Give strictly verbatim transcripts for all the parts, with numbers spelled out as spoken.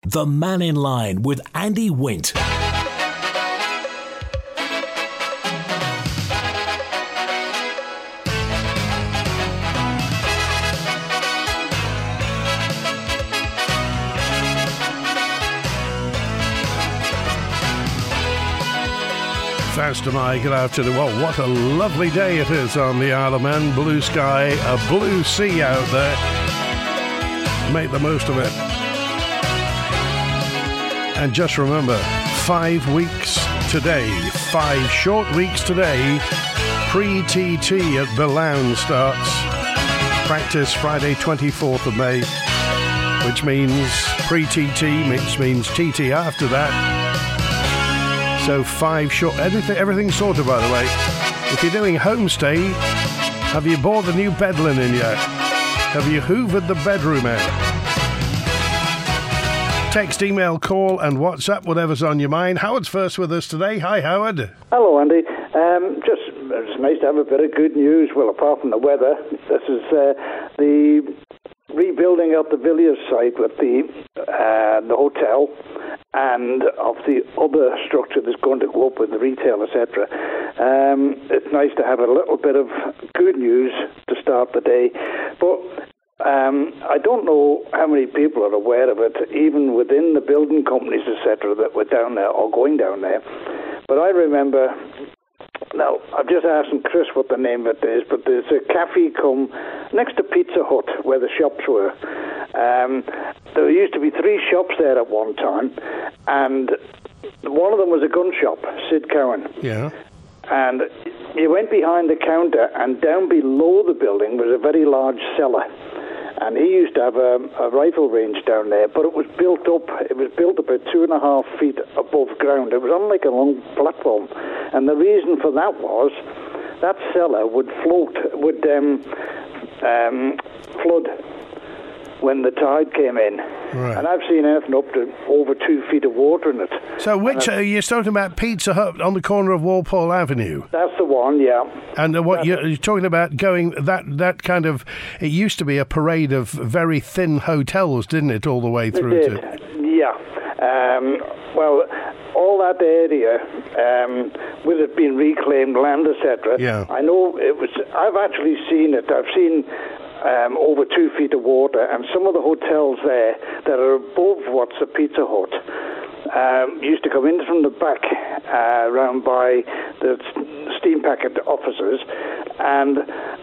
The Man in Line with Andy Wint. Faster, my good afternoon. Well, what a lovely day it is on the Isle of Man. Blue sky, a blue sea out there. Make the most of it. And just remember, five weeks today, five short weeks today, pre-T T at Ballown starts. Practice Friday, twenty-fourth of May, which means pre-T T, which means T T after that. So five short, everything, everything's sorted, by the way. If you're doing homestay, have you bought the new bed linen yet? Have you hoovered the bedroom out? Text, email, call and WhatsApp, whatever's on your mind. Howard's first with us today. Hi, Howard. Hello, Andy. Um, just, it's nice to have a bit of good news. Well, apart from the weather, this is uh, the rebuilding of the Villiers site with the uh, the hotel and of the other structure that's going to go up with the retail, et cetera. Um, it's nice to have a little bit of good news to start the day. But um, I don't know how many people are aware of it, even within the building companies, et cetera, that were down there or going down there. But I remember... Now, I've just asked Chris what the name of it is, but there's a cafe come next to Pizza Hut where the shops were. Um, there used to be three shops there at one time, and one of them was a gun shop, Sid Cowan. Yeah. And you went behind the counter, and down below the building was a very large cellar. And he used to have a, a rifle range down there, but it was built up, it was built about two and a half feet above ground. It was on like a long platform. And the reason for that was that cellar would float, would um, um, flood when the tide came in. Right. And I've seen anything up to over two feet of water in it. So which, uh, you're talking about Pizza Hut on the corner of Walpole Avenue? That's the one, yeah. And uh, what you're, you're talking about going, that, that kind of, it used to be a parade of very thin hotels, didn't it, all the way through it did. to... Yeah. Um, well, all that area, um, with it being reclaimed land, et cetera. Yeah. I know it was, I've actually seen it. I've seen... Um, over two feet of water, and some of the hotels there that are above what's a Pizza Hut um, used to come in from the back uh, round by the steam packet offices, and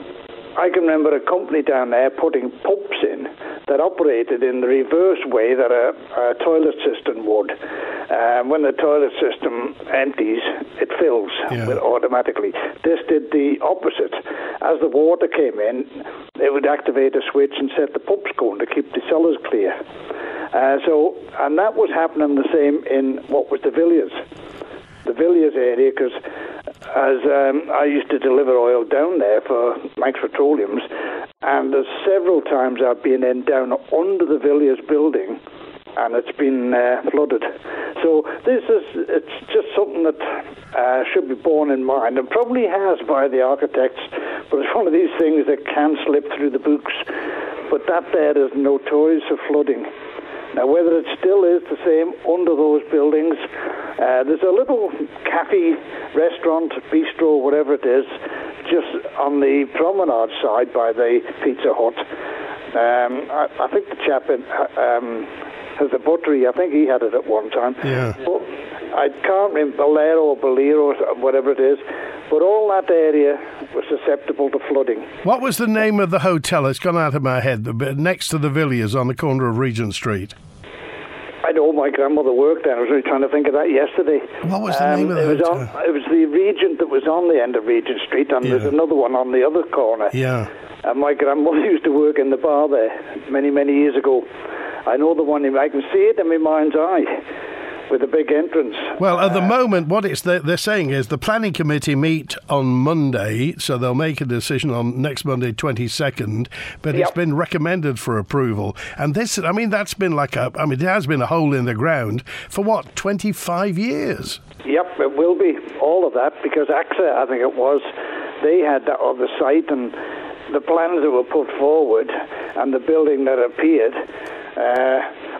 I can remember a company down there putting pumps in that operated in the reverse way that a, a toilet system would. Um, when the toilet system empties, it fills yeah. with automatically. This did the opposite. As the water came in, it would activate a switch and set the pumps going to keep the cellars clear. Uh, so, and that was happening the same in what was the Villiers. The Villiers area, because as um, I used to deliver oil down there for Manx Petroleums, and there's several times I've been in down under the Villiers building, and it's been uh, flooded. So this is, it's just something that uh, should be borne in mind, and probably has by the architects, but it's one of these things that can slip through the books. But that there is notorious for flooding. Now, whether it still is the same under those buildings, uh, there's a little cafe, restaurant, bistro, whatever it is, just on the promenade side by the Pizza Hut. Um, I, I think the chap in, um, has a buttery. I think he had it at one time. Yeah. But I can't remember, Bolero or Bolero, whatever it is, but all that area was susceptible to flooding. What was the name of the hotel? It's gone out of my head, but next to the Villiers on the corner of Regent Street. I know my grandmother worked there. I was really trying to think of that yesterday. What was the um, name of the it was hotel? On, it was the Regent that was on the end of Regent Street, and yeah. there's another one on the other corner. Yeah. And my grandmother used to work in the bar there many, many years ago. I know the one, I can see it in my mind's eye. With a big entrance. Well, at the uh, moment, what it's they're, they're saying is the planning committee meet on Monday, so they'll make a decision on next Monday, twenty-second, but yep. it's been recommended for approval. And this, I mean, that's been like a, I mean, it has been a hole in the ground for what, twenty-five years? Yep, it will be, all of that, because AXA, I think it was, they had that on the site, and the plans that were put forward and the building that appeared, uh,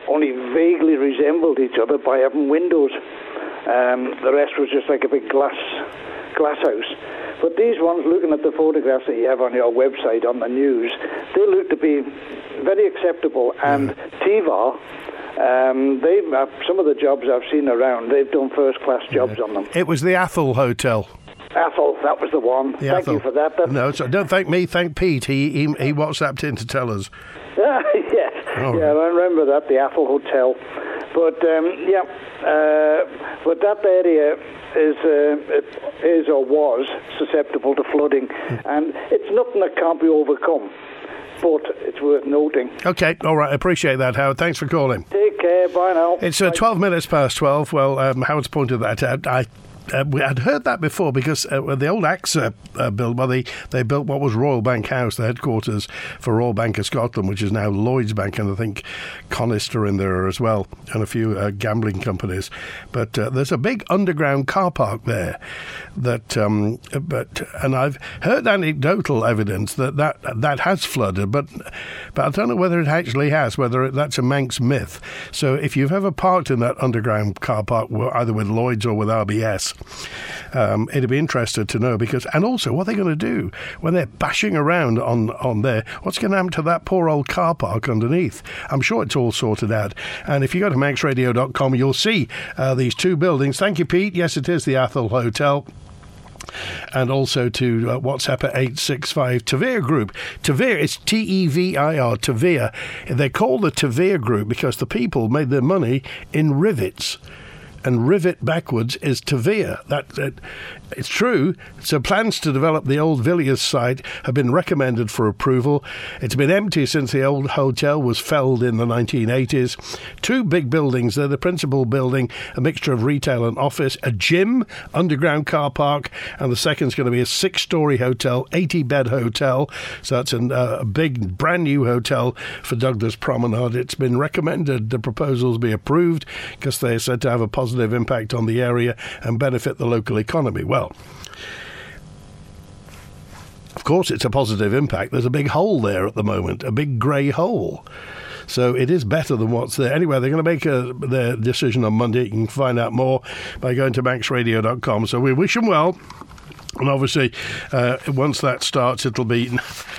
only vaguely resembled each other by having windows. Um, the rest was just like a big glass glass house. But these ones, looking at the photographs that you have on your website, on the news, they look to be very acceptable. And mm. T V A R, um, they've uh, some of the jobs I've seen around, they've done first-class jobs yeah. on them. It was the Athol Hotel. Athol, that was the one. The thank Athol. you for that. That's... No, so don't thank me, thank Pete. He he, he WhatsApped in to tell us. Ah, yes, oh. yeah, I remember that, the Athol Hotel. But, um, yeah, uh, but that area is, uh, is or was susceptible to flooding, and it's nothing that can't be overcome, but it's worth noting. OK, all right, I appreciate that, Howard. Thanks for calling. Take care, bye now. It's uh, twelve minutes past twelve. Well, um, Howard's pointed that out. I Uh, we had heard that before because uh, the old AXA uh, built, well, they, they built what was Royal Bank House, the headquarters for Royal Bank of Scotland, which is now Lloyds Bank, and I think Conister in there as well, and a few uh, gambling companies. But uh, there's a big underground car park there. That, um, but and I've heard anecdotal evidence that that, that has flooded, but but I don't know whether it actually has, whether it, that's a Manx myth. So if you've ever parked in that underground car park, either with Lloyds or with R B S, Um, it'd be interesting to know, because, and also what are they going to do when they're bashing around on, on there? What's going to happen to that poor old car park underneath? I'm sure it's all sorted out. And if you go to manx radio dot com, you'll see uh, these two buildings. Thank you, Pete. Yes, it is the Athol Hotel. And also to uh, WhatsApp at eight six five Tavir Group. Tavir, it's T E V I R, Tavir. They're called the Tavir Group because the people made their money in rivets. And rivet backwards is Tavir. That, that it's true. So plans to develop the old Villiers site have been recommended for approval. It's been empty since the old hotel was felled in the nineteen eighties. Two big buildings. They're the principal building, a mixture of retail and office, a gym, underground car park, and the second's going to be a six-storey hotel, eighty-bed hotel. So that's an, uh, a big, brand-new hotel for Douglas Promenade. It's been recommended the proposals be approved because they're said to have a positive impact on the area and benefit the local economy. Well, of course it's a positive impact. There's a big hole there at the moment, a big grey hole. So it is better than what's there. Anyway, they're going to make a, their decision on Monday. You can find out more by going to manx radio dot com. So we wish them well. And obviously, uh, once that starts, it'll be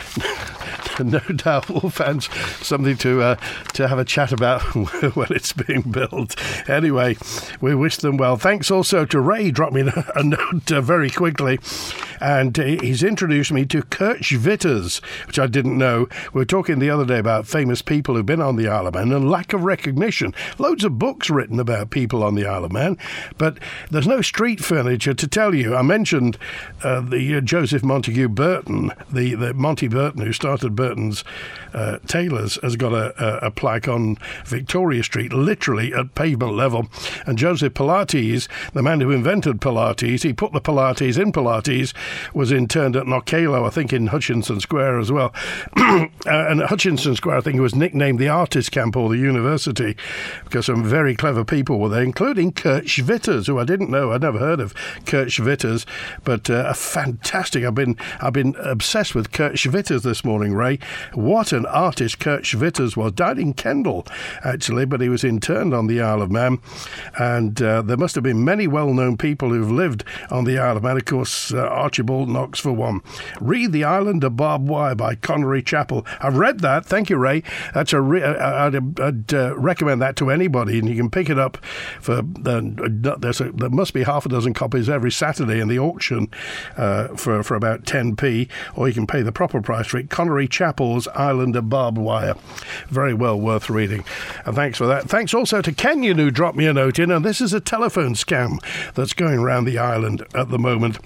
no doubt all fans something to uh, to have a chat about when it's being built. Anyway, we wish them well. Thanks also to Ray. Dropped me a note uh, very quickly, and he's introduced me to Kirch Vitters, which I didn't know. We were talking the other day about famous people who've been on the Isle of Man and lack of recognition. Loads of books written about people on the Isle of Man, but there's no street furniture to tell you. I mentioned uh, the uh, Joseph Montague Burton, the, the Monty Burton who started Burton's uh, Tailors, has got a, a, a plaque on Victoria Street, literally at pavement level. And Joseph Pilates, the man who invented Pilates, he put the Pilates in Pilates, was interned at Knockalo, I think in Hutchinson Square as well. uh, and at Hutchinson Square, I think it was nicknamed the Artist Camp or the University, because some very clever people were there, including Kirch Vitters, who I didn't know. I'd never heard of Kirch Vitters, but uh, a fantastic. I've been I've been obsessed with Kirch Vitters this morning, Ray. What an artist Kirch Vitters was. Died in Kendal, actually, but he was interned on the Isle of Man. And uh, there must have been many well-known people who've lived on the Isle of Man. Of course, uh, Archibald Knox for one. Read The Island of Barbed Wire by Connery Chapel. I've read that. Thank you, Ray. That's a re- I'd, I'd uh, recommend that to anybody, and you can pick it up for uh, there's a, there must be half a dozen copies every Saturday in the auction uh, for for about ten p, or you can pay the proper price for it. Connery Chapel's Island of Barbed Wire. Very well worth reading. And thanks for that. Thanks also to Kenyon, who dropped me a note in, and this is a telephone scam that's going around the island at the moment.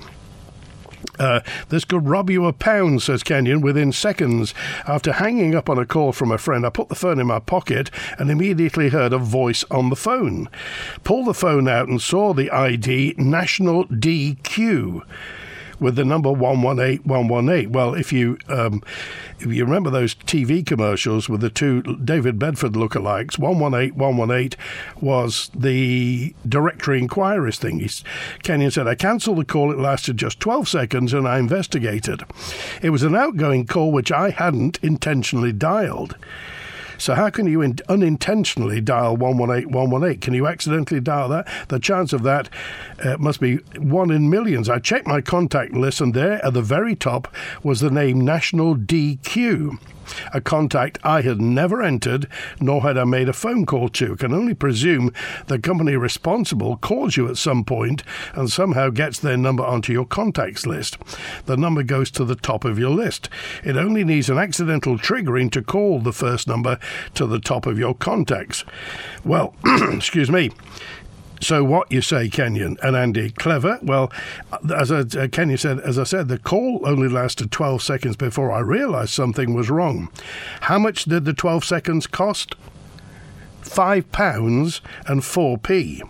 Uh, this could rob you a pound, says Kenyon, within seconds. After hanging up on a call from a friend, I put the phone in my pocket and immediately heard a voice on the phone. Pulled the phone out and saw the I D National D Q with the number one one eight one one eight. Well, if you um, if you remember those T V commercials with the two David Bedford lookalikes, one one eight one one eight was the directory inquiries thing. He's, Kenyon said, I cancelled the call. It lasted just twelve seconds and I investigated. It was an outgoing call which I hadn't intentionally dialed. So how can you in- unintentionally dial one one eight one one eight? Can you accidentally dial that? The chance of that uh, must be one in millions. I checked my contact list, and there at the very top was the name National D Q. A contact I had never entered, nor had I made a phone call to. Can only presume the company responsible calls you at some point and somehow gets their number onto your contacts list. The number goes to the top of your list. It only needs an accidental triggering to call the first number to the top of your contacts. Well, excuse me. So what you say, Kenyon and Andy? Clever? Well, as I, uh, Kenyon said, as I said, the call only lasted twelve seconds before I realised something was wrong. How much did the twelve seconds cost? Five pounds and four p.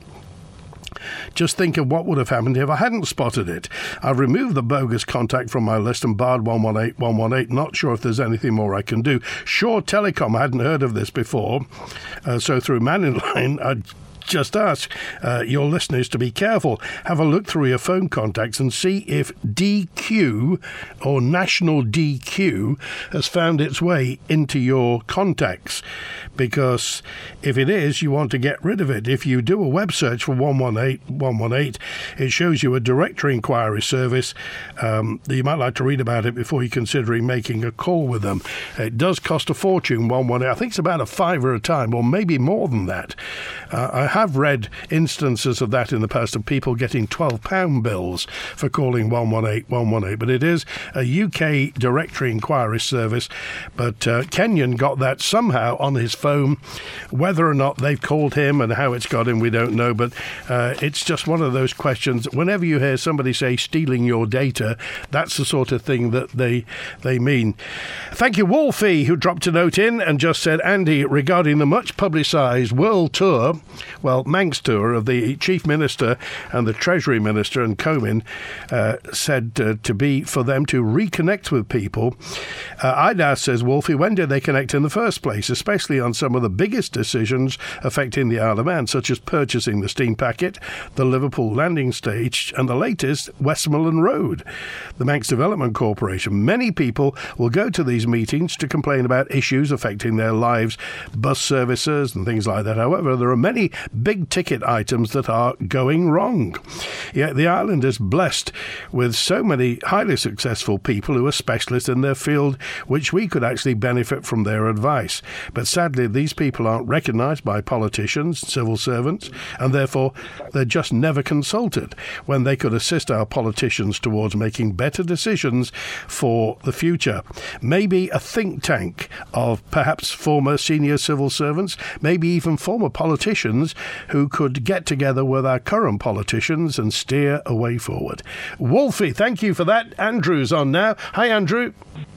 Just think of what would have happened if I hadn't spotted it. I've removed the bogus contact from my list and barred one one eight one one eight. Not sure if there's anything more I can do. Sure Telecom, I hadn't heard of this before. Uh, so through Man in Line, I just ask uh, your listeners to be careful. Have a look through your phone contacts and see if D Q or National D Q has found its way into your contacts. Because if it is, you want to get rid of it. If you do a web search for one one eight one one eight, it shows you a directory inquiry service. Um, you might like to read about it before you're considering making a call with them. It does cost a fortune, one one eight. I think it's about a fiver a time, or maybe more than that. Uh, I have read instances of that in the past of people getting twelve pound bills for calling one one eight one one eight, but it is a U K directory inquiry service. But uh, Kenyon got that somehow on his phone. Whether or not they've called him and how it's got him, we don't know, but uh, it's just one of those questions. Whenever you hear somebody say stealing your data, that's the sort of thing that they they mean. Thank you, Wolfie, who dropped a note in and just said, Andy, regarding the much publicised world tour, well, Manx tour of the Chief Minister and the Treasury Minister and Comyn, uh, said uh, to be for them to reconnect with people. Uh, I'd ask, says Wolfie, when did they connect in the first place, especially on some of the biggest decisions affecting the Isle of Man, such as purchasing the steam packet, the Liverpool landing stage, and the latest, Westmoreland Road, the Manx Development Corporation. Many people will go to these meetings to complain about issues affecting their lives, bus services and things like that. However, there are many big-ticket items that are going wrong. Yet the island is blessed with so many highly successful people who are specialists in their field, which we could actually benefit from their advice. But sadly, these people aren't recognised by politicians, civil servants, and therefore they're just never consulted when they could assist our politicians towards making better decisions for the future. Maybe a think tank of perhaps former senior civil servants, maybe even former politicians who could get together with our current politicians and steer a way forward. Wolfie, thank you for that. Andrew's on now. Hi, Andrew.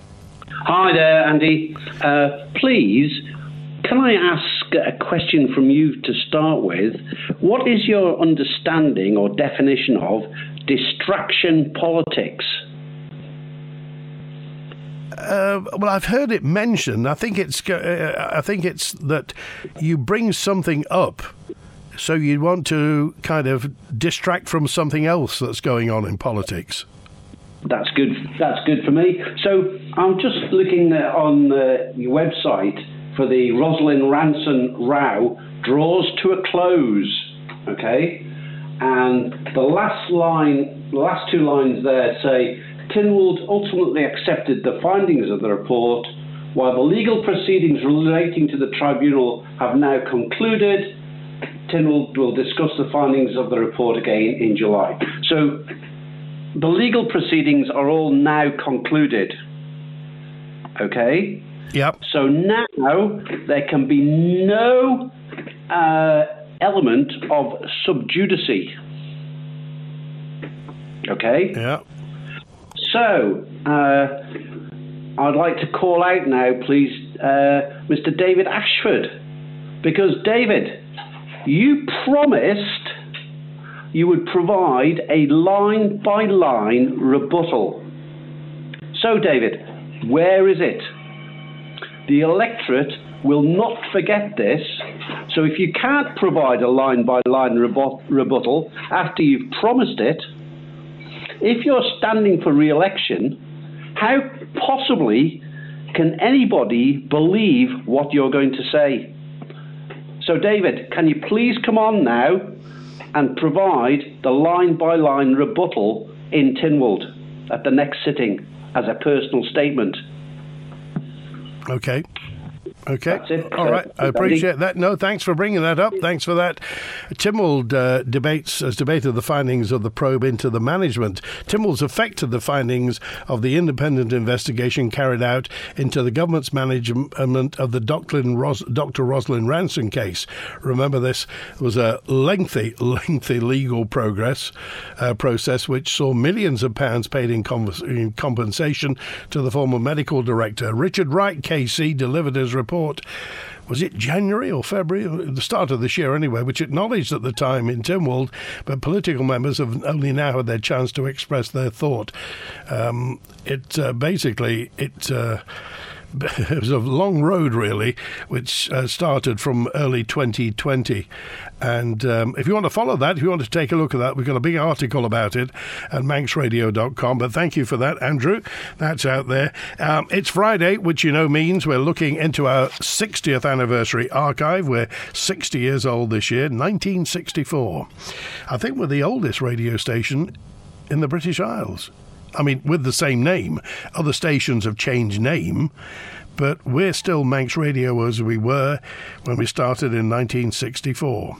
Hi there, Andy. Uh, please, can I ask a question from you to start with? What is your understanding or definition of distraction politics? Uh, well, I've heard it mentioned. I think it's. Uh, I think it's that you bring something up, so you want to kind of distract from something else that's going on in politics. That's good. That's good for me. So I'm just looking on uh, your website for the Rosalind Ranson row draws to a close. Okay, and the last line, the last two lines there say, Tynwald ultimately accepted the findings of the report, while the legal proceedings relating to the tribunal have now concluded. Tynwald will discuss the findings of the report again in July. So the legal proceedings are all now concluded. Okay? Yep. So now there can be no uh, element of subjudice. Okay? Yeah. So, uh, I'd like to call out now, please, uh, Mister David Ashford, because, David, you promised you would provide a line-by-line rebuttal. So, David, where is it? The electorate will not forget this, so if you can't provide a line-by-line rebut- rebuttal after you've promised it, if you're standing for re-election, how possibly can anybody believe what you're going to say? So, David, can you please come on now and provide the line-by-line rebuttal in Tynwald at the next sitting as a personal statement? Okay. Okay. That's it. All right. I appreciate that. No, thanks for bringing that up. Thanks for that. Tynwald uh, debates has debated the findings of the probe into the management. Tynwald's affected the findings of the independent investigation carried out into the government's management of the Doctor Rosalind Ranson case. Remember, this was a lengthy, lengthy legal progress uh, process which saw millions of pounds paid in, com- in compensation to the former medical director. Richard Wright, K C, delivered his report. Was it January or February, the start of this year anyway, which acknowledged at the time in Tynwald, but political members have only now had their chance to express their thought. Um, it uh, basically, it... Uh, It was a long road, really, which uh, started from early twenty twenty. And um, if you want to follow that, if you want to take a look at that, we've got a big article about it at manx radio dot com. But thank you for that, Andrew. That's out there. Um, it's Friday, which you know means we're looking into our sixtieth anniversary archive. We're sixty years old this year, nineteen sixty-four. I think we're the oldest radio station in the British Isles. I mean, with the same name. Other stations have changed name, but we're still Manx Radio as we were when we started in nineteen sixty-four.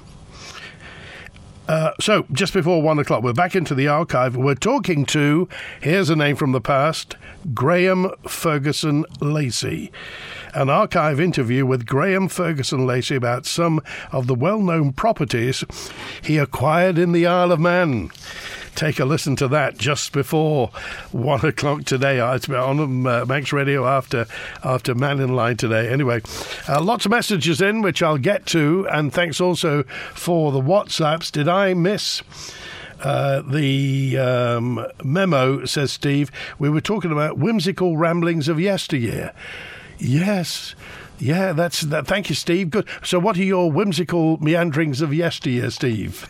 Uh, so, just before one o'clock, we're back into the archive. We're talking to, here's a name from the past, Graham Ferguson Lacey. An archive interview with Graham Ferguson Lacey about some of the well-known properties he acquired in the Isle of Man. Take a listen to that just before one o'clock today. It's on uh, Manx Radio after after Man in Line today. Anyway, uh, lots of messages in, which I'll get to, and thanks also for the WhatsApps. Did I miss uh, the um, memo, says Steve? We were talking about whimsical ramblings of yesteryear. Yes. Yeah, that's that. Thank you, Steve. Good. So what are your whimsical meanderings of yesteryear, Steve?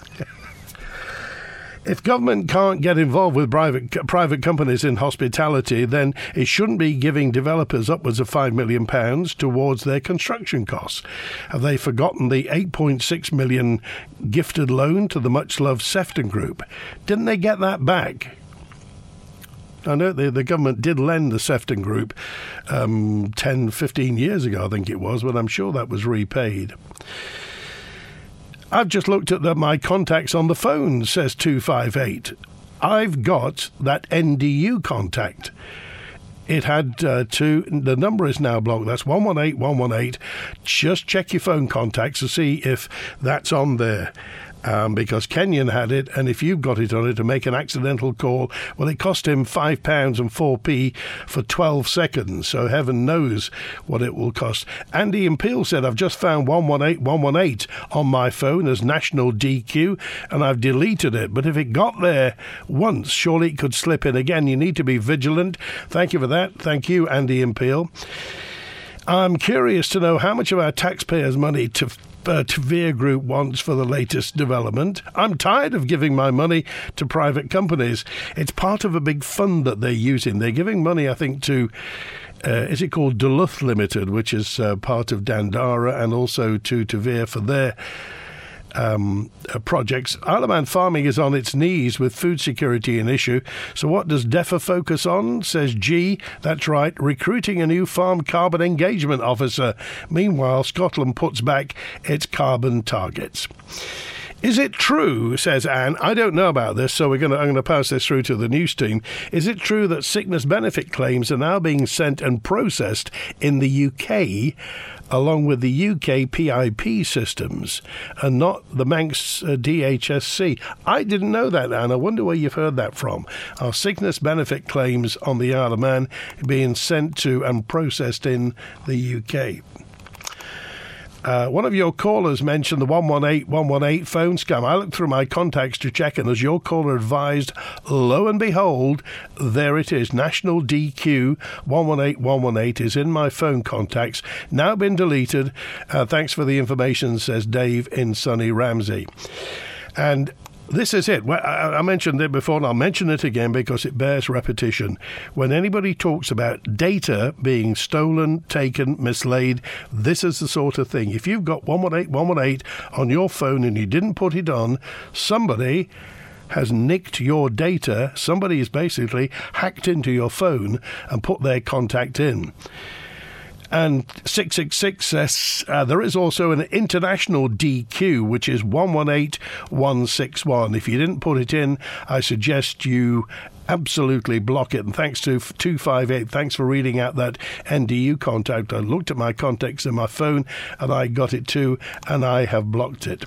If government can't get involved with private private companies in hospitality, then it shouldn't be giving developers upwards of five million pounds towards their construction costs. Have they forgotten the eight point six million pounds gifted loan to the much-loved Sefton Group? Didn't they get that back? I know the, the government did lend the Sefton Group um, ten, fifteen years ago, I think it was, but I'm sure that was repaid. I've just looked at the, my contacts on the phone, says two five eight. I've got that N D U contact. It had uh, two, the number is now blocked. That's one one eight one one eight. Just check your phone contacts to see if that's on there. Um, because Kenyon had it, and if you've got it on it to make an accidental call, well, it cost him five pounds and four p for twelve seconds, so heaven knows what it will cost. Andy in Peel said, I've just found one one eight one one eight on my phone as National D Q, and I've deleted it, but if it got there once, surely it could slip in again. You need to be vigilant. Thank you for that. Thank you, Andy in Peel. I'm curious to know how much of our taxpayers' money to Uh, Tavere Group wants for the latest development. I'm tired of giving my money to private companies. It's part of a big fund that they're using. They're giving money, I think, to, uh, is it called Duluth Limited, which is uh, part of Dandara, and also to Tavere for their Um, uh, projects. Isle of Man farming is on its knees with food security an issue. So what does DEFRA focus on? Says G. That's right, recruiting a new farm carbon engagement officer. Meanwhile, Scotland puts back its carbon targets. Is it true, says Anne, I don't know about this, so we're going to, I'm going to pass this through to the news team. Is it true that sickness benefit claims are now being sent and processed in the U K along with the U K P I P systems and not the Manx uh, D H S C? I didn't know that, Anne. I wonder where you've heard that from. Are sickness benefit claims on the Isle of Man being sent to and processed in the U K? Uh, one of your callers mentioned the one one eight one one eight phone scam. I looked through my contacts to check, and as your caller advised, lo and behold, there it is. National D Q one one eight one one eight is in my phone contacts. Now been deleted. Uh, thanks for the information, says Dave in sunny Ramsey. And This is it. Well, I mentioned it before, and I'll mention it again because it bears repetition. When anybody talks about data being stolen, taken, mislaid, this is the sort of thing. If you've got one one eight, one one eight on your phone and you didn't put it on, somebody has nicked your data. Somebody has basically hacked into your phone and put their contact in. And six six six says uh, there is also an international D Q, which is one one eight, one six one. If you didn't put it in, I suggest you absolutely block it. And thanks to two five eight, thanks for reading out that N D U contact. I looked at my contacts in my phone and I got it too, and I have blocked it.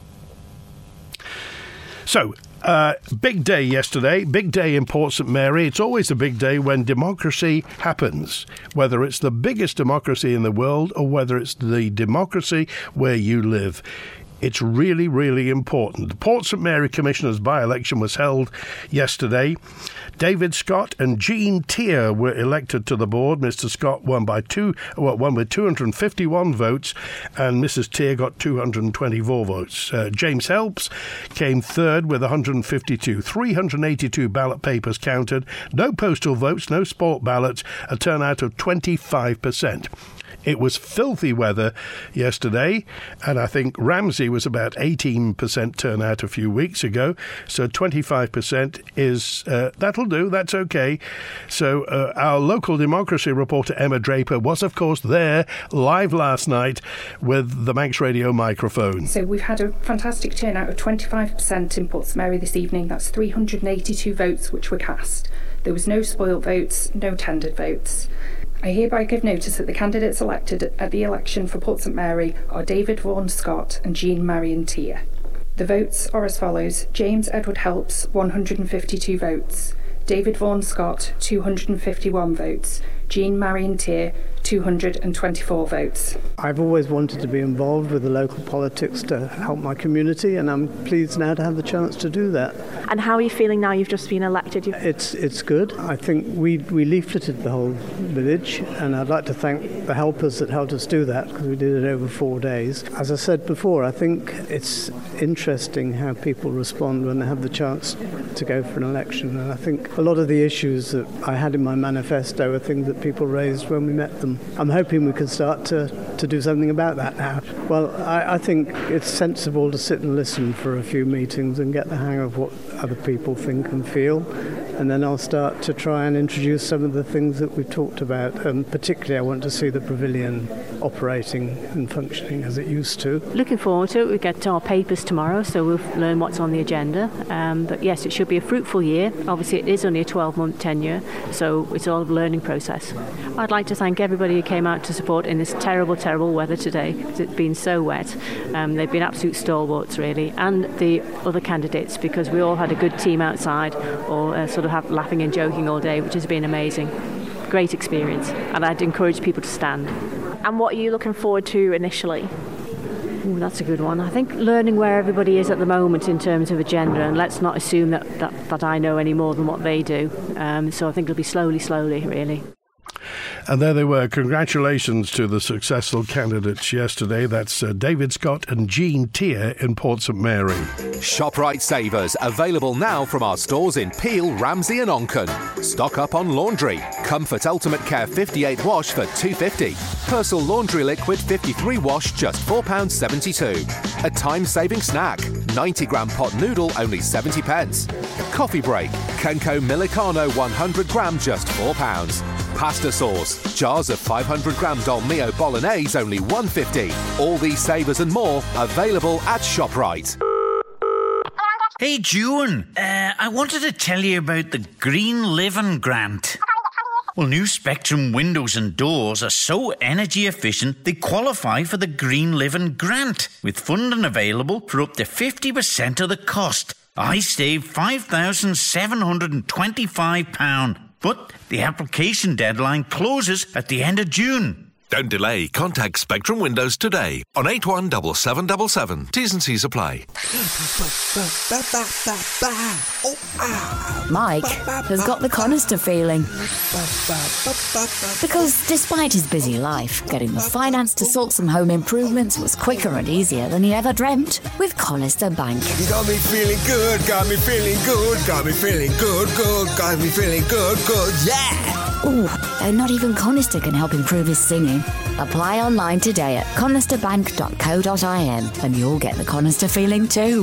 So, Uh, big day yesterday, big day in Port St Mary. It's always a big day when democracy happens, whether it's the biggest democracy in the world or whether it's the democracy where you live. It's really, really important. The Port St Mary Commissioner's by-election was held yesterday. David Scott and Jean Tier were elected to the board. Mister Scott won by two, well, won with two hundred fifty-one votes, and Missus Tier got two hundred twenty-four votes. Uh, James Helps came third with one hundred fifty-two. three hundred eighty-two ballot papers counted. No postal votes, no sport ballots. A turnout of twenty-five percent. It was filthy weather yesterday, and I think Ramsey was about eighteen percent turnout a few weeks ago, so twenty-five percent is, uh, that'll do, that's okay. So uh, our local democracy reporter Emma Draper was, of course, there live last night with the Manx Radio microphone. So we've had a fantastic turnout of twenty-five percent in Port St Mary this evening. That's three hundred eighty-two votes which were cast. There was no spoilt votes, no tendered votes. I hereby give notice that the candidates elected at the election for Port St Mary are David Vaughan Scott and Jean Marion Tier. The votes are as follows: James Edward Helps, one hundred fifty-two votes; David Vaughan Scott, two hundred fifty-one votes; Jean Marion Tier, two hundred twenty-four votes. I've always wanted to be involved with the local politics to help my community, and I'm pleased now to have the chance to do that. And how are you feeling now you've just been elected? It's it's good. I think we we leafleted the whole village, and I'd like to thank the helpers that helped us do that, because we did it over four days. As I said before, I think it's interesting how people respond when they have the chance to go for an election, and I think a lot of the issues that I had in my manifesto are things that people raised when we met them. I'm hoping we can start to, to do something about that now. Well, I, I think it's sensible to sit and listen for a few meetings and get the hang of what other people think and feel, and then I'll start to try and introduce some of the things that we've talked about. And particularly I want to see the pavilion operating and functioning as it used to. Looking forward to it. We get our papers tomorrow, so we'll learn what's on the agenda. Um, but yes, it should be a fruitful year. Obviously it is only a twelve-month tenure, so it's all a learning process. I'd like to thank everybody who came out to support in this terrible, terrible weather today, because it's been so wet. Um, they've been absolute stalwarts, really, and the other candidates, because we all had a good team outside, or uh, sort of have laughing and joking all day, which has been amazing. Great experience, and I'd encourage people to stand. And what are you looking forward to initially? Ooh, that's a good one. I think learning where everybody is at the moment in terms of agenda, and let's not assume that, that, that I know any more than what they do. Um, so I think it'll be slowly, slowly, really. And there they were. Congratulations to the successful candidates yesterday. That's uh, David Scott and Jean Tier in Port St Mary. ShopRite Savers, available now from our stores in Peel, Ramsey and Onchan. Stock up on laundry. Comfort Ultimate Care fifty-eight wash for two pounds fifty. Persil Laundry Liquid fifty-three wash, just four pounds seventy-two. A time-saving snack. ninety gram pot noodle, only seventy pence. Coffee break. Kenco Millicano one hundred gram, just four pounds. Pasta sauce. Jars of five hundred gram Dolmio Bolognese, only one pound fifty. All these savers and more available at ShopRite. Hey June, uh, I wanted to tell you about the Green Living Grant. Well, new Spectrum windows and doors are so energy efficient they qualify for the Green Living Grant, with funding available for up to fifty percent of the cost. I saved five thousand seven hundred twenty-five pounds, but the application deadline closes at the end of June. Don't delay. Contact Spectrum Windows today on eight one seven seven seven seven. T's and C's apply. Mike has got the Conister feeling. Because despite his busy life, getting the finance to sort some home improvements was quicker and easier than he ever dreamt with Conister Bank. You got me feeling good, got me feeling good, got me feeling good, good, got me feeling good, good, yeah! Ooh, and not even Conister can help improve his singing. Apply online today at conister bank dot co dot I N and you'll get the Conister feeling too.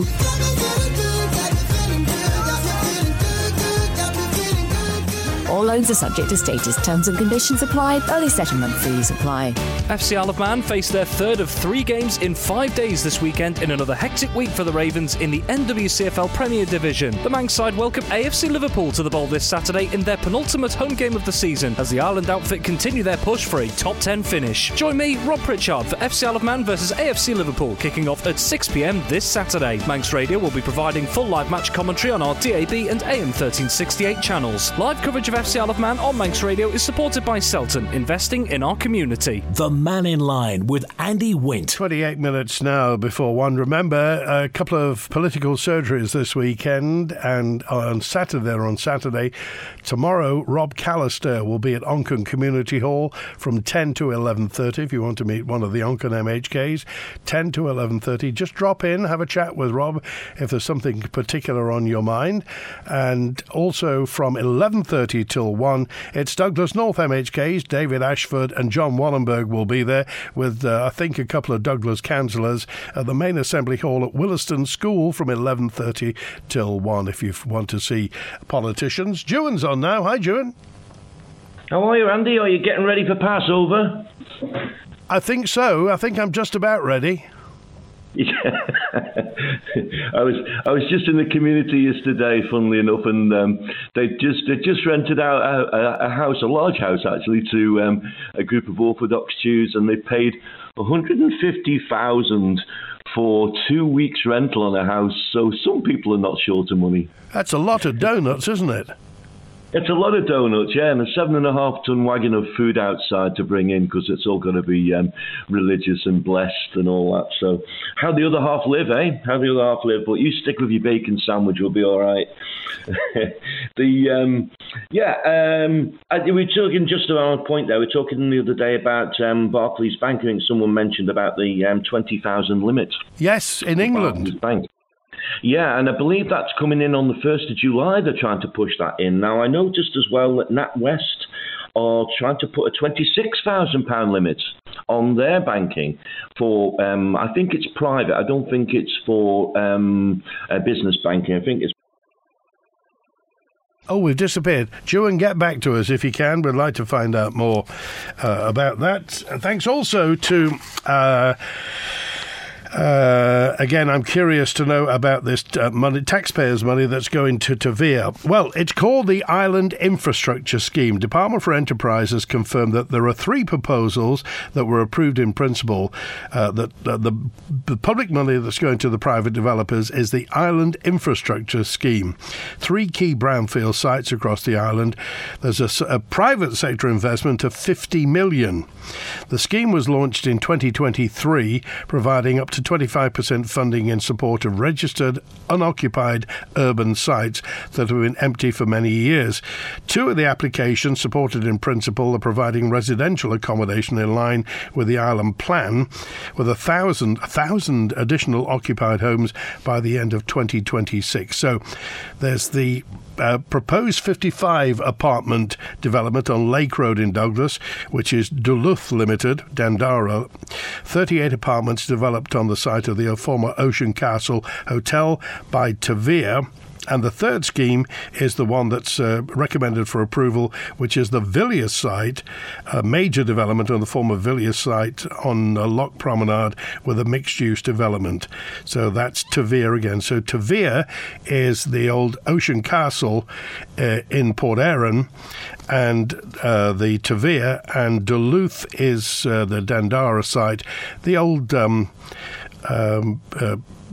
All loans are subject to status. Terms and conditions apply. Early settlement fees apply. F C Isle of Man face their third of three games in five days this weekend in another hectic week for the Ravens in the N W C F L Premier Division. The Manx side welcome A F C Liverpool to the Bowl this Saturday in their penultimate home game of the season as the Ireland outfit continue their push for a top ten finish. Join me, Rob Pritchard, for F C Isle of Man versus A F C Liverpool, kicking off at six p m this Saturday. Manx Radio will be providing full live match commentary on our D A B and A M thirteen sixty-eight channels. Live coverage of F C Isle of Man on Manx Radio is supported by Selton, investing in our community. The Man in Line with Andy Wint. twenty-eight minutes now before one. Remember, a couple of political surgeries this weekend, and on Saturday, on Saturday, tomorrow, Rob Callister will be at Onchan Community Hall from ten to eleven thirty. If you want to meet one of the Onchan M H Ks, ten to eleven thirty. Just drop in, have a chat with Rob if there's something particular on your mind. And also from eleven thirty till one, it's Douglas North M H Ks. David Ashford and John Wallenberg will be there with, uh, I think, a couple of Douglas councillors at the main assembly hall at Williston School from eleven thirty till one if you want to see politicians. Juan's on now. Hi, Juan. How are you, Andy? Are you getting ready for Passover? I think so. I think I'm just about ready. Yeah. I was I was just in the community yesterday, funnily enough, and um, they just they just rented out a, a, a house, a large house actually, to um, a group of Orthodox Jews, and they paid one hundred fifty thousand for two weeks rental on a house. So some people are not short of money. That's a lot of donuts, isn't it? It's a lot of donuts, yeah, and a seven and a half ton wagon of food outside to bring in because it's all going to be um, religious and blessed and all that. So, how the other half live, eh? How the other half live? But you stick with your bacon sandwich, we'll be all right. the um, yeah, um, I, we were talking just around a point there. We were talking the other day about um, Barclays Bank. I think someone mentioned about the um, twenty thousand limit. Yes, in England. Barclays Bank. Yeah, and I believe that's coming in on the first of July. They're trying to push that in. Now, I noticed as well that NatWest are trying to put a twenty-six thousand pounds limit on their banking for, um, I think it's private. I don't think it's for um, uh, business banking. I think it's... Oh, we've disappeared. Juan, get back to us if you can. We'd like to find out more uh, about that. And thanks also to... Uh, Uh, again, I'm curious to know about this uh, money, taxpayers' money that's going to Tavere. Well, it's called the Island Infrastructure Scheme. Department for Enterprise has confirmed that there are three proposals that were approved in principle. Uh, that uh, the, the public money that's going to the private developers is the Island Infrastructure Scheme. Three key brownfield sites across the island. There's a, a private sector investment of fifty million. The scheme was launched in twenty twenty-three, providing up to twenty-five percent funding in support of registered, unoccupied urban sites that have been empty for many years. Two of the applications, supported in principle, are providing residential accommodation in line with the island plan, with a thousand, a thousand additional occupied homes by the end of twenty twenty-six. So there's the Uh, proposed fifty-five apartment development on Lake Road in Douglas, which is Duluth Limited, Dandara. thirty-eight apartments developed on the site of the former Ocean Castle Hotel by Tavere. And the third scheme is the one that's uh, recommended for approval, which is the Villiers site, a major development on the former Villiers site on uh, Loch Promenade with a mixed-use development. So that's Tavere again. So Tavere is the old Ocean Castle uh, in Port Erin, and uh, the Tavere, and Duluth is uh, the Dandara site, the old... Um, um, uh,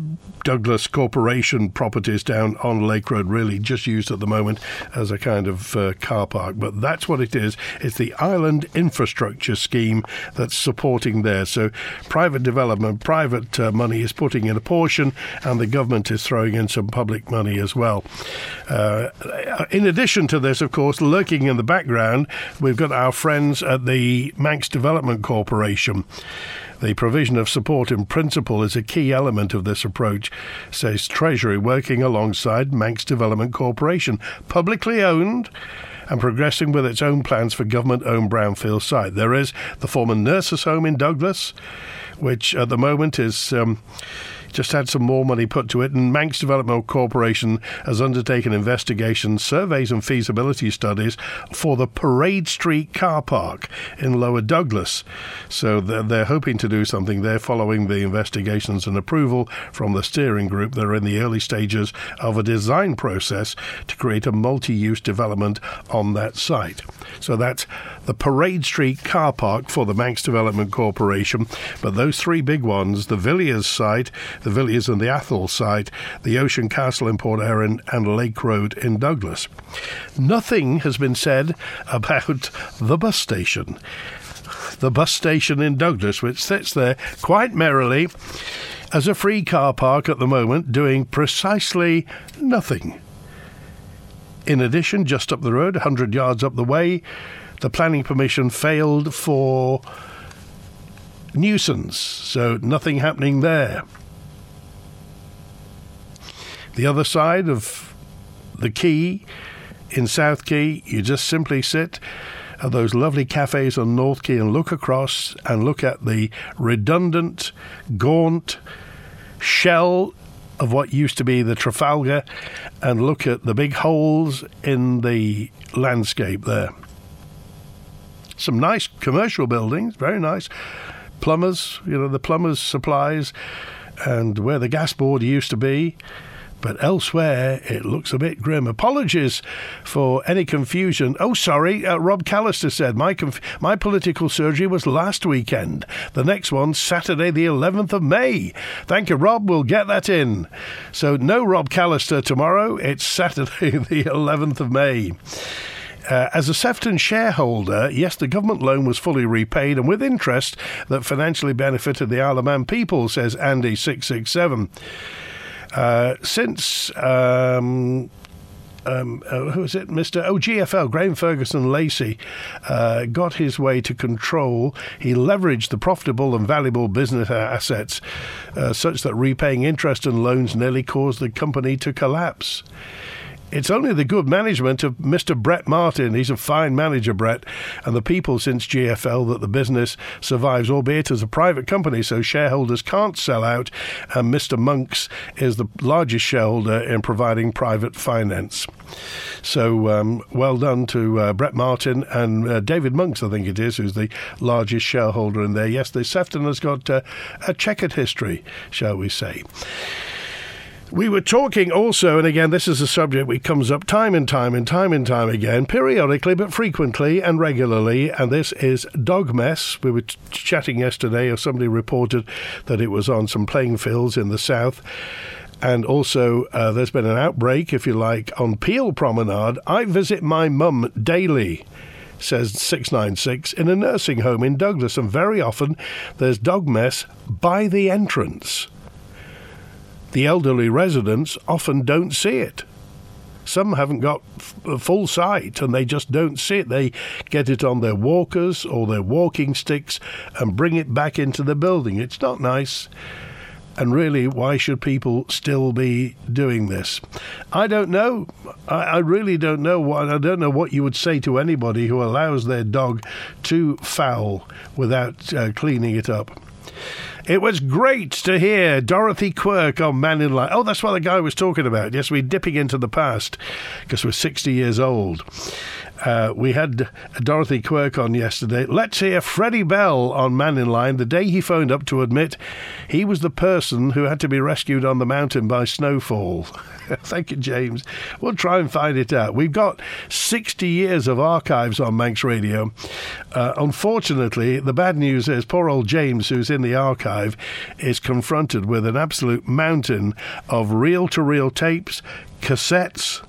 Douglas Corporation properties down on Lake Road, really just used at the moment as a kind of uh, car park. But that's what it is. It's the Island Infrastructure Scheme that's supporting there. So private development, private uh, money is putting in a portion, and the government is throwing in some public money as well. Uh, in addition to this, of course, lurking in the background, we've got our friends at the Manx Development Corporation. The provision of support in principle is a key element of this approach, says Treasury, working alongside Manx Development Corporation, publicly owned and progressing with its own plans for government-owned brownfield site. There is the former nurses' home in Douglas, which at the moment is... Um, just had some more money put to it, and Manx Development Corporation has undertaken investigations, surveys and feasibility studies for the Parade Street car park in Lower Douglas. So they're, they're hoping to do something there following the investigations and approval from the steering group. They're in the early stages of a design process to create a multi-use development on that site. So that's the Parade Street car park for the Manx Development Corporation. But those three big ones, the Villiers site, the Villiers and the Athol site, the Ocean Castle in Port Erin, and Lake Road in Douglas. Nothing has been said about the bus station. The bus station in Douglas, which sits there quite merrily as a free car park at the moment, doing precisely nothing. In addition, just up the road, one hundred yards up the way, the planning permission failed for nuisance, so nothing happening there. The other side of the quay in South Quay, you just simply sit at those lovely cafes on North Quay and look across and look at the redundant, gaunt shell of what used to be the Trafalgar, and look at the big holes in the landscape there. Some nice commercial buildings, very nice. Plumbers, you know, the plumbers' supplies, and where the gas board used to be. But elsewhere, it looks a bit grim. Apologies for any confusion. Oh, sorry, uh, Rob Callister said, my conf- my political surgery was last weekend. The next one, Saturday the eleventh of May. Thank you, Rob. We'll get that in. So no Rob Callister tomorrow. It's Saturday the eleventh of May. Uh, as a Sefton shareholder, yes, the government loan was fully repaid and with interest that financially benefited the Isle of Man people, says Andy six six seven. Uh, since, um, um, uh, who is it, Mister Oh, G F L, Graham Ferguson Lacey, uh, got his way to control, he leveraged the profitable and valuable business assets uh, such that repaying interest and loans nearly caused the company to collapse. It's only the good management of Mister Brett Martin, he's a fine manager, Brett, and the people since G F L that the business survives, albeit as a private company, so shareholders can't sell out, and Mister Monks is the largest shareholder in providing private finance. So um, well done to uh, Brett Martin and uh, David Monks, I think it is, who's the largest shareholder in there. Yes, the Sefton has got uh, a checkered history, shall we say. We were talking also, and again, this is a subject which comes up time and time and time and time again, periodically but frequently and regularly, and this is dog mess. We were ch- chatting yesterday, or somebody reported that it was on some playing fields in the south. And also, uh, there's been an outbreak, if you like, on Peel Promenade. I visit my mum daily, says six nine six, in a nursing home in Douglas, and very often there's dog mess by the entrance. The elderly residents often don't see it. Some haven't got f- full sight and they just don't see it. They get it on their walkers or their walking sticks and bring it back into the building. It's not nice. And really, why should people still be doing this? I don't know. I, I really don't know. What, I don't know what you would say to anybody who allows their dog to foul without uh, cleaning it up. It was great to hear Dorothy Quirk on Man in Line. Oh, that's what the guy was talking about. Yes, we're dipping into the past because we're sixty years old. Uh, we had Dorothy Quirk on yesterday. Let's hear Freddie Bell on Man in Line, the day he phoned up to admit he was the person who had to be rescued on the mountain by snowfall. Thank you, James. We'll try and find it out. We've got sixty years of archives on Manx Radio. Uh, unfortunately, the bad news is poor old James, who's in the archive, archive is confronted with an absolute mountain of reel-to-reel tapes, cassettes,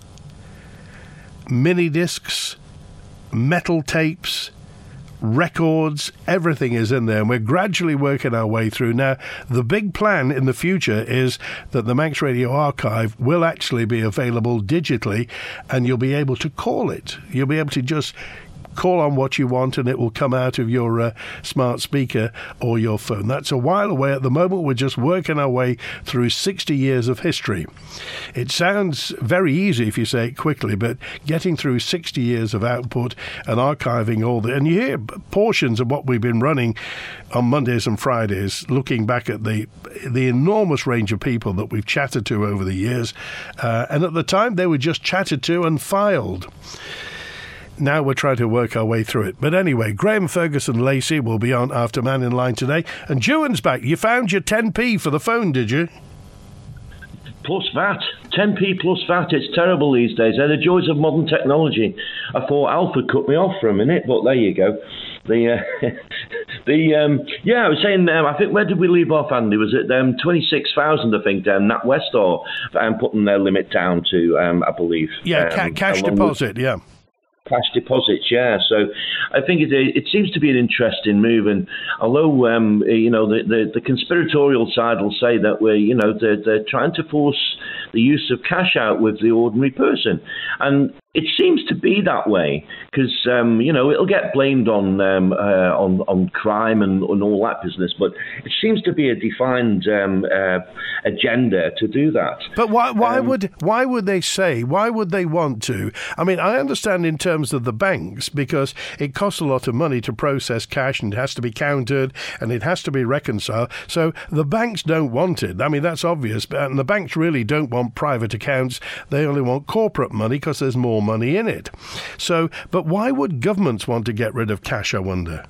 mini discs, metal tapes, records, everything is in there, and we're gradually working our way through. Now, the big plan in the future is that the Manx Radio Archive will actually be available digitally, and you'll be able to call it. You'll be able to just call on what you want and it will come out of your uh, smart speaker or your phone. That's a while away. At the moment, we're just working our way through sixty years of history. It sounds very easy if you say it quickly, but getting through sixty years of output and archiving all the... And you hear portions of what we've been running on Mondays and Fridays, looking back at the the enormous range of people that we've chatted to over the years. Uh, and at the time, they were just chatted to and filed. Now we're trying to work our way through it. But anyway, Graham Ferguson Lacey will be on after Man in Line today. And Juan's back. You found your ten p for the phone, did you? Plus V A T. ten p plus V A T. It's terrible these days. They're the joys of modern technology. I thought Alfred cut me off for a minute, but there you go. The, uh, the um, yeah, I was saying, um, I think, where did we leave off, Andy? Was it um, twenty-six thousand, I think, um, NatWest or um, putting their limit down to, um, I believe. Yeah, um, ca- cash deposit, yeah. Cash deposits, yeah. So I think it, it seems to be an interesting move. And although, um, you know, the, the, the conspiratorial side will say that we're, you know, they're, they're trying to force the use of cash out with the ordinary person. And it seems to be that way because, um, you know, it'll get blamed on um, uh, on, on crime and, and all that business. But it seems to be a defined um, uh, agenda to do that. But why, why um, would why would they say, why would they want to? I mean, I understand in terms of the banks, because it costs a lot of money to process cash and it has to be counted and it has to be reconciled. So the banks don't want it. I mean, that's obvious. And the banks really don't want private accounts. They only want corporate money because there's more money in it. So, but why would governments want to get rid of cash, I wonder?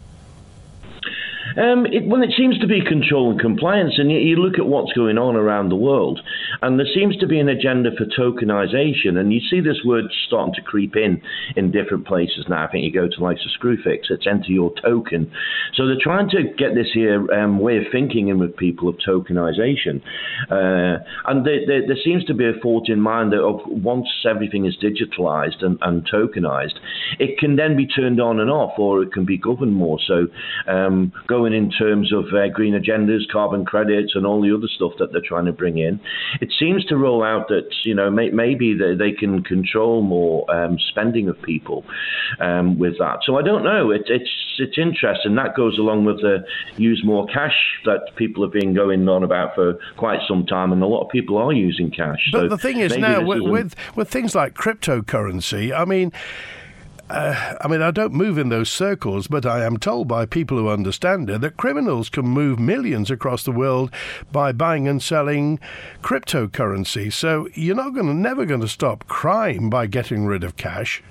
Um, it, well, it seems to be control and compliance, and you, you look at what's going on around the world, and there seems to be an agenda for tokenization, and you see this word starting to creep in in different places now. I think you go to like Screwfix, it's enter your token. So they're trying to get this here um, way of thinking in with people of tokenization, uh, and they, they, there seems to be a thought in mind that of once everything is digitalized and, and tokenized, it can then be turned on and off, or it can be governed more. So um, going in terms of uh, green agendas, carbon credits, and all the other stuff that they're trying to bring in, it seems to roll out that, you know, may, maybe they, they can control more um, spending of people um, with that. So I don't know. It, it's it's interesting. That goes along with the use more cash that people have been going on about for quite some time, and a lot of people are using cash. But so the thing is now, with, with with things like cryptocurrency, I mean, Uh, I mean, I don't move in those circles, but I am told by people who understand it that criminals can move millions across the world by buying and selling cryptocurrency. So you're not going to, never going to stop crime by getting rid of cash.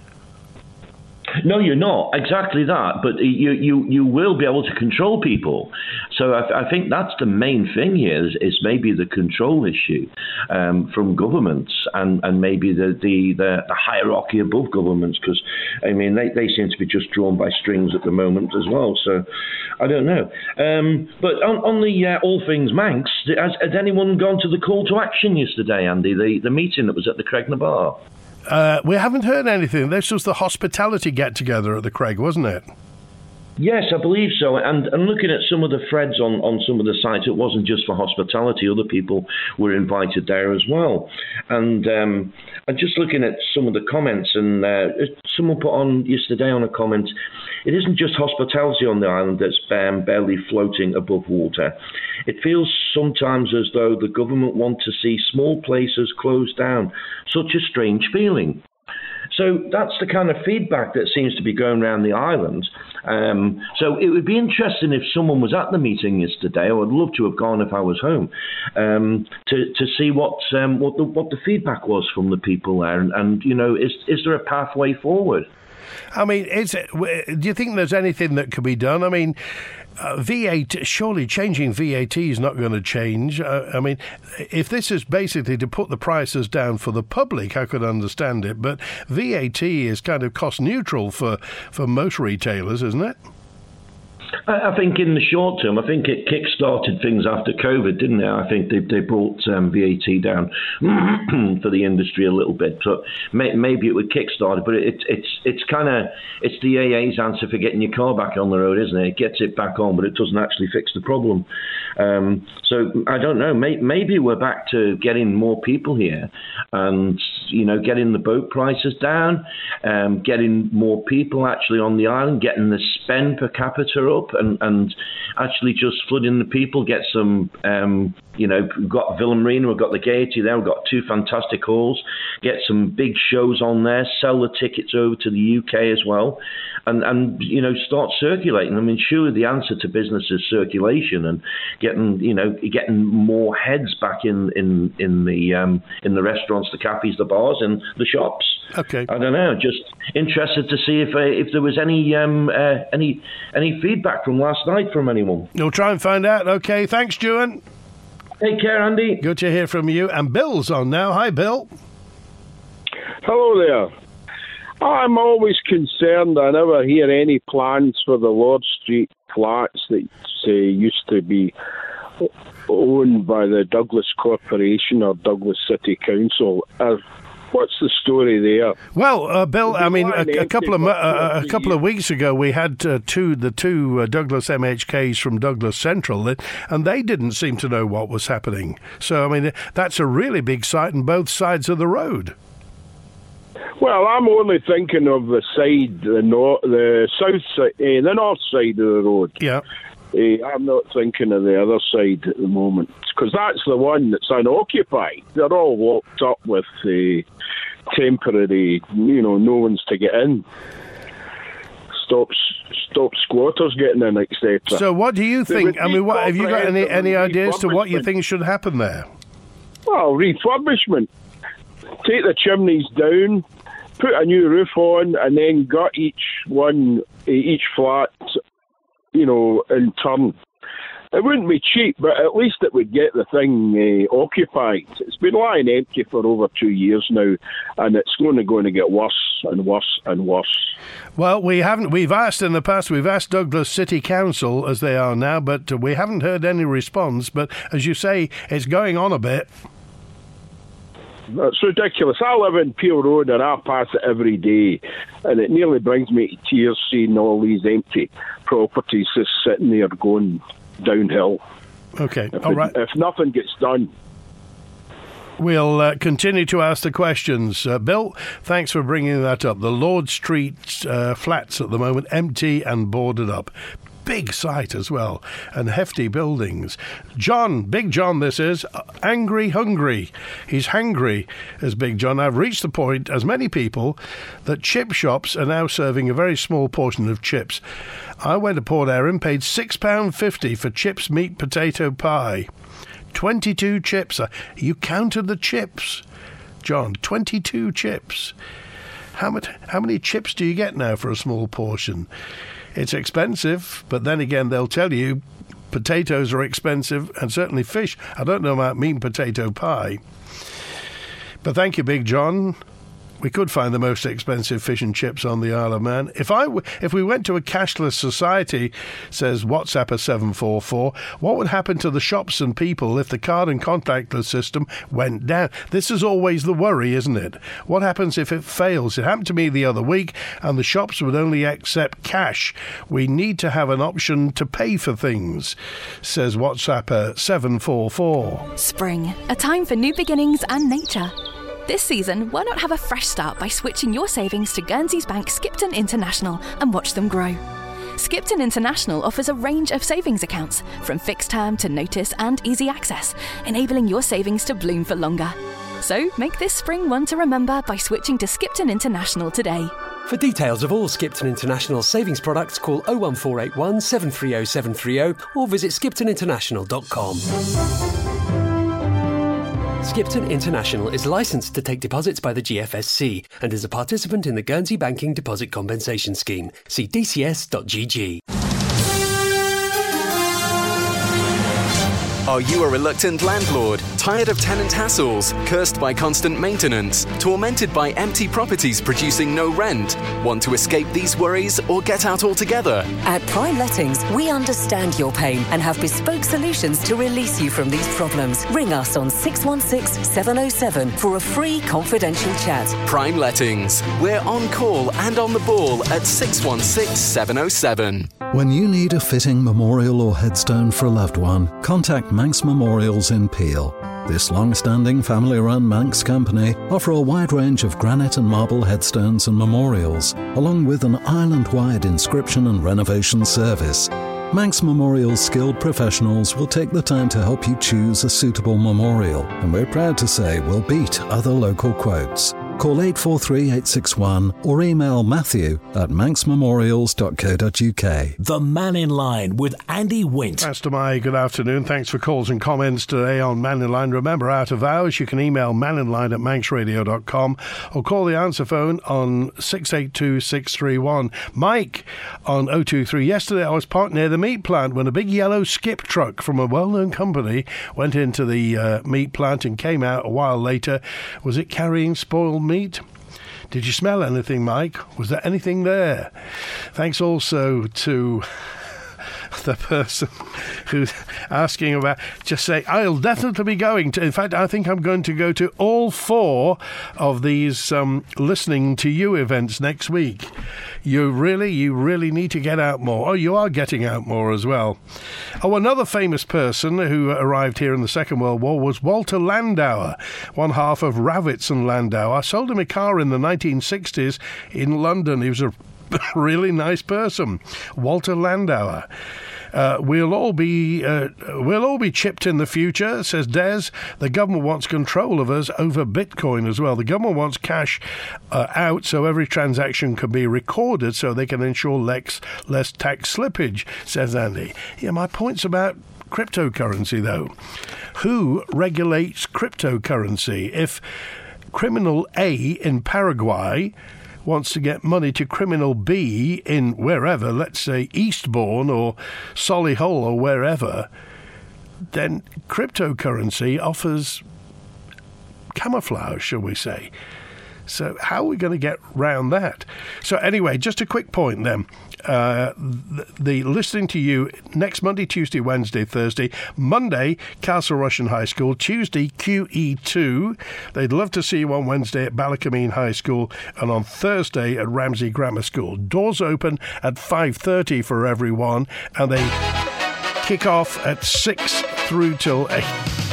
No, you're not. Exactly that. But you you, you will be able to control people. So I, I think that's the main thing here is, is maybe the control issue um, from governments and, and maybe the, the, the, the hierarchy above governments, because, I mean, they, they seem to be just drawn by strings at the moment as well. So I don't know. Um, but on, on the uh, All Things Manx, has, has anyone gone to the call to action yesterday, Andy, the, the meeting that was at the Cregna Bar? Uh, we haven't heard anything. This was the hospitality get-together at the Craig, wasn't it? Yes, I believe so. And, and looking at some of the threads on, on some of the sites, it wasn't just for hospitality. Other people were invited there as well. And um, I'm just looking at some of the comments, and uh, someone put on yesterday on a comment, it isn't just hospitality on the island that's um, barely floating above water. It feels sometimes as though the government want to see small places closed down. Such a strange feeling. So that's the kind of feedback that seems to be going around the island. Um, so it would be interesting if someone was at the meeting yesterday, or I'd love to have gone if I was home, um, to to see what um, what the what the feedback was from the people there, and, and you know, is is there a pathway forward? I mean, is it, do you think there's anything that could be done? I mean, uh, V A T, surely changing V A T is not going to change. Uh, I mean, if this is basically to put the prices down for the public, I could understand it. But V A T is kind of cost neutral for, for most retailers, isn't it? I think in the short term, I think it kick-started things after COVID, didn't it? I think they they brought um, V A T down for the industry a little bit. So may, maybe it would kick-start it, but it, it's it's kind of it's the A A's answer for getting your car back on the road, isn't it? It gets it back on, but it doesn't actually fix the problem. Um, so I don't know. May, maybe we're back to getting more people here, and you know, getting the boat prices down, um, getting more people actually on the island, getting the spend per capita up. And, and actually just flooding the people, get some, um, you know, we've got Villa Marina, we've got the Gaiety there, we've got two fantastic halls, get some big shows on there, sell the tickets over to the U K as well, and, and you know, start circulating. I mean, surely the answer to business is circulation and getting, you know, getting more heads back in, in, in, the, um, in the restaurants, the cafes, the bars, and the shops. Okay. I don't know, just interested to see if uh, if there was any um, uh, any any feedback from last night from anyone. We'll try and find out. Okay, thanks, Stuart. Take care, Andy. Good to hear from you. And Bill's on now. Hi, Bill. Hello there. I'm always concerned. I never hear any plans for the Lord Street flats that uh, used to be owned by the Douglas Corporation or Douglas City Council. Uh, What's the story there? Well, uh, Bill, I mean, a, a couple of uh, a couple of weeks ago, we had uh, two the two uh, Douglas M H Ks from Douglas Central, and they didn't seem to know what was happening. So, I mean, that's a really big site on both sides of the road. Well, I'm only thinking of the side, the north, the south side, uh, the north side of the road. Yeah. Uh, I'm not thinking of the other side at the moment, because that's the one that's unoccupied. They're all locked up with uh, temporary, you know, no one's to get in. Stops, stop squatters getting in, et cetera. So what do you think? I mean, what, have you got any, any ideas to what you think should happen there? Well, refurbishment. Take the chimneys down, put a new roof on, and then gut each one, each flat, you know, in turn. It wouldn't be cheap, but at least it would get the thing uh, occupied. It's been lying empty for over two years now, and it's only going to get worse and worse and worse. Well, we haven't. We've asked in the past. We've asked Douglas City Council as they are now, but we haven't heard any response. But as you say, it's going on a bit. That's ridiculous. I live in Peel Road and I pass it every day, and it nearly brings me to tears seeing all these empty properties just sitting there going downhill. Okay, if all it, right. If nothing gets done. We'll uh, continue to ask the questions. Uh, Bill, thanks for bringing that up. The Lord Street uh, flats at the moment empty and boarded up. Big site as well, and hefty buildings. John, Big John this is, angry, hungry. He's hangry, as Big John. I've reached the point, as many people, that chip shops are now serving a very small portion of chips. I went to Port Erin, paid six pounds fifty for chips, meat, potato pie. twenty-two chips. You counted the chips, John, twenty-two chips. How much, how many chips do you get now for a small portion? It's expensive, but then again, they'll tell you potatoes are expensive, and certainly fish. I don't know about meat and potato pie. But thank you, Big John. We could find the most expensive fish and chips on the Isle of Man. If I w- if we went to a cashless society, says WhatsApper seven four four, what would happen to the shops and people if the card and contactless system went down? This is always the worry, isn't it? What happens if it fails? It happened to me the other week, and the shops would only accept cash. We need to have an option to pay for things, says WhatsApper seven four four. Spring, a time for new beginnings and nature. This season, why not have a fresh start by switching your savings to Guernsey's Bank Skipton International and watch them grow? Skipton International offers a range of savings accounts, from fixed term to notice and easy access, enabling your savings to bloom for longer. So make this spring one to remember by switching to Skipton International today. For details of all Skipton International savings products, call oh one four eight one, seven three oh, seven three oh or visit skipton international dot com. Skipton International is licensed to take deposits by the G F S C and is a participant in the Guernsey Banking Deposit Compensation Scheme. See d c s dot g g. Are you a reluctant landlord, tired of tenant hassles, cursed by constant maintenance, tormented by empty properties producing no rent? Want to escape these worries or get out altogether? At Prime Lettings, we understand your pain and have bespoke solutions to release you from these problems. Ring us on six one six, seven oh seven for a free confidential chat. Prime Lettings. We're on call and on the ball at six one six, seven oh seven. When you need a fitting memorial or headstone for a loved one, contact Manx Memorials in Peel. This long-standing family-run Manx company offer a wide range of granite and marble headstones and memorials, along with an island-wide inscription and renovation service. Manx Memorials skilled professionals will take the time to help you choose a suitable memorial, and we're proud to say we'll beat other local quotes. Call eight four three, eight six one or email Matthew at manx memorials dot co dot uk. The Man in Line with Andy Wint. Pastor Mai, good afternoon. Thanks for calls and comments today on Man in Line. Remember, out of hours, you can email maninline at manx radio dot com or call the answer phone on six eight two, six three one. Mike on oh two three. Yesterday, I was parked near the meat plant when a big yellow skip truck from a well-known company went into the uh, meat plant and came out a while later. Was it carrying spoiled meat? Meat? Did you smell anything, Mike? Was there anything there? Thanks also to the person who's asking about, just say, I'll definitely be going to, in fact, I think I'm going to go to all four of these um, listening to you events next week. You really, you really need to get out more. Oh, you are getting out more as well. Oh, another famous person who arrived here in the Second World War was Walter Landauer, one half of Ravitz and Landauer. I sold him a car in the nineteen sixties in London. He was a really nice person, Walter Landauer. Uh, we'll all be uh, we'll all be chipped in the future, says Des. The government wants control of us over Bitcoin as well. The government wants cash uh, out so every transaction can be recorded so they can ensure less, less tax slippage, says Andy. Yeah, my point's about cryptocurrency, though. Who regulates cryptocurrency? If criminal A in Paraguay wants to get money to criminal B in wherever, let's say Eastbourne or Solihull or wherever, then cryptocurrency offers camouflage, shall we say. So how are we going to get round that? So anyway, just a quick point then. Uh, the, the listening to you next Monday, Tuesday, Wednesday, Thursday. Monday, Castle Rushen High School. Tuesday, Q E two. They'd love to see you on Wednesday at Ballacameen High School and on Thursday at Ramsey Grammar School. Doors open at five thirty for everyone and they kick off at six through till eight.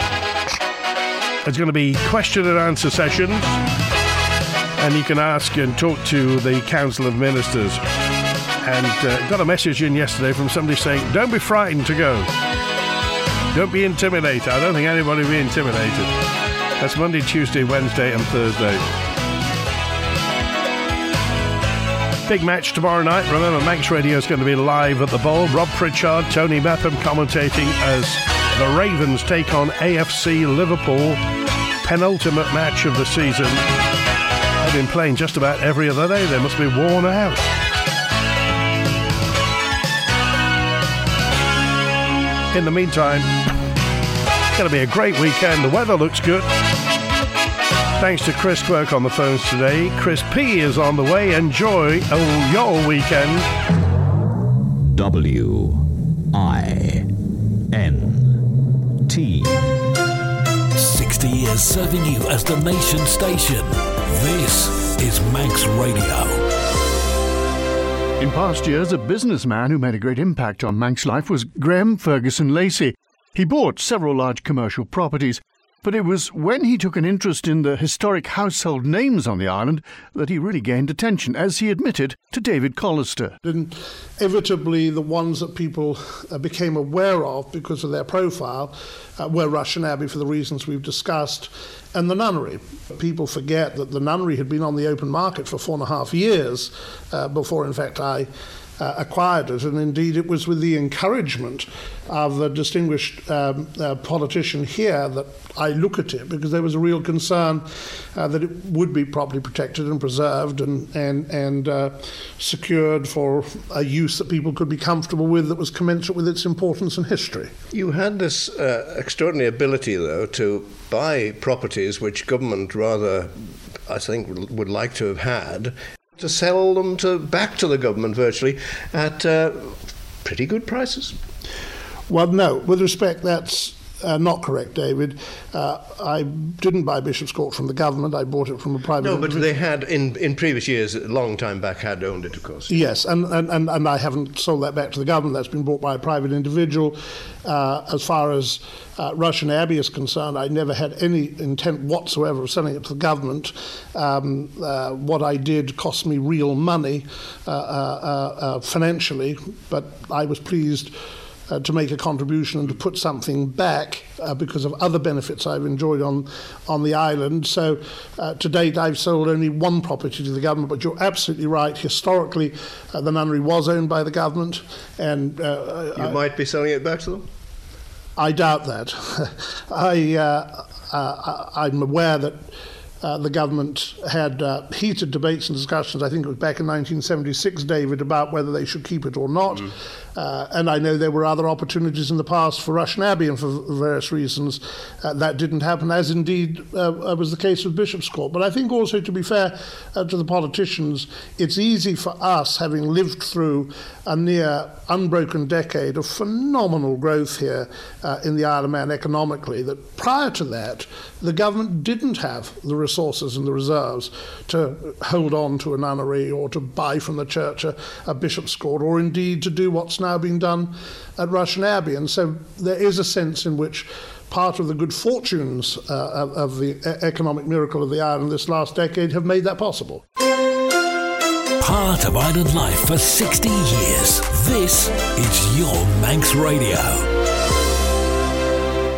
There's going to be question and answer sessions and you can ask and talk to the Council of Ministers. And uh, got a message in yesterday from somebody saying, don't be frightened to go. Don't be intimidated. I don't think anybody will be intimidated. That's Monday, Tuesday, Wednesday and Thursday. Big match tomorrow night. Remember, Manx Radio is going to be live at the Bowl. Rob Pritchard, Tony Mepham commentating as the Ravens take on A F C Liverpool. Penultimate match of the season. They've been playing just about every other day. They must be worn out. In the meantime, it's going to be a great weekend. The weather looks good. Thanks to Chris Quirk on the phones today. Chris P is on the way. Enjoy oh, your weekend. W I N T. sixty years serving you as the nation station. This is Manx Radio. In past years, a businessman who made a great impact on Manx life was Graham Ferguson Lacey. He bought several large commercial properties, but it was when he took an interest in the historic household names on the island that he really gained attention, as he admitted to David Collister. Inevitably, the ones that people uh, became aware of because of their profile uh, were Rushen Abbey for the reasons we've discussed, and the nunnery. People forget that the nunnery had been on the open market for four and a half years uh, before, in fact, I uh, acquired it, and indeed it was with the encouragement of a distinguished um, uh, politician here that I look at it, because there was a real concern uh, that it would be properly protected and preserved and and and uh, secured for a use that people could be comfortable with, that was commensurate with its importance and history. You had this uh, extraordinary ability, though, to buy properties which government rather, I think, would like to have had, to sell them to back to the government virtually at uh, pretty good prices. Well, no. With respect, that's uh, not correct, David. Uh, I didn't buy Bishop's Court from the government. I bought it from a private No, but individual. they had, in, in previous years, a long time back, had owned it, of course. Yes, and, and, and, and I haven't sold that back to the government. That's been bought by a private individual. Uh, as far as uh, Russian Abbey is concerned, I never had any intent whatsoever of selling it to the government. Um, uh, what I did cost me real money uh, uh, uh, financially, but I was pleased Uh, to make a contribution and to put something back uh, because of other benefits I've enjoyed on on the island. So uh, to date I've sold only one property to the government, but you're absolutely right. Historically, uh, the nunnery was owned by the government, and uh, you I, might be selling it back to them? I doubt that. I, uh, uh, I'm aware that Uh, the government had uh, heated debates and discussions, I think it was back in nineteen seventy-six, David, about whether they should keep it or not. Mm. Uh, and I know there were other opportunities in the past for Russian Abbey, and for various reasons uh, that didn't happen, as indeed uh, was the case with Bishop's Court. But I think also, to be fair uh, to the politicians, it's easy for us, having lived through a near unbroken decade of phenomenal growth here uh, in the Isle of Man economically, that prior to that, the government didn't have the resources and the reserves to hold on to a nunnery or to buy from the church a, a Bishop's Court, or indeed to do what's now being done at Russian Abbey. And so there is a sense in which part of the good fortunes uh, of, of the economic miracle of the island this last decade have made that possible. Part of island life for sixty years. This is your Manx Radio.